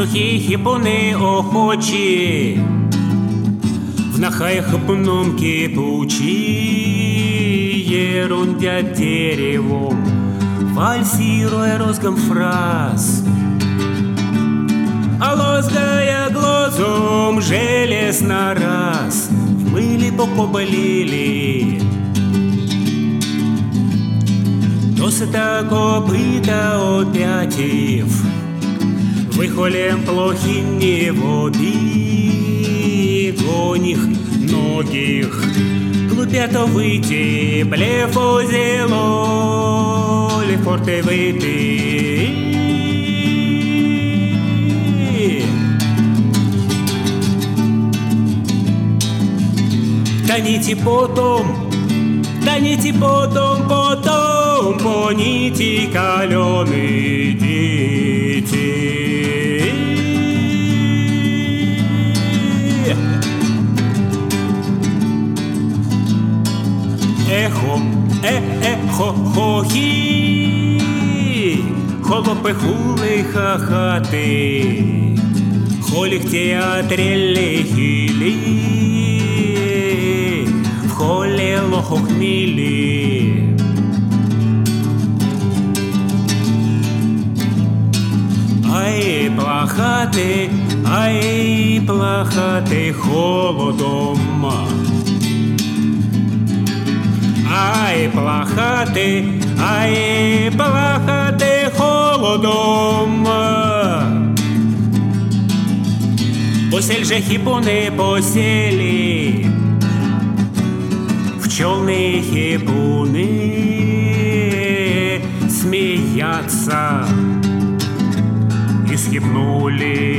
сухие хипуны охочи, в нахаях пномки паучи ерундят деревом, фальсируя розгом фраз. А лозгая глазом железно раз, в мыле покобылили. Досыта копыта опятив, выхолем плохи не води, гоних многих глупято выйти, блефо зело, лефорте выйти. Таните потом, поните каленые дети. Эхо, хохи, холопы хулы хахаты, холих театре хили, в холе лохохмили. Ай, плохаты холодом. Ай, плохаты холодом. Посель же хипуны посели, пчелные хипуны смеяться, и схипнули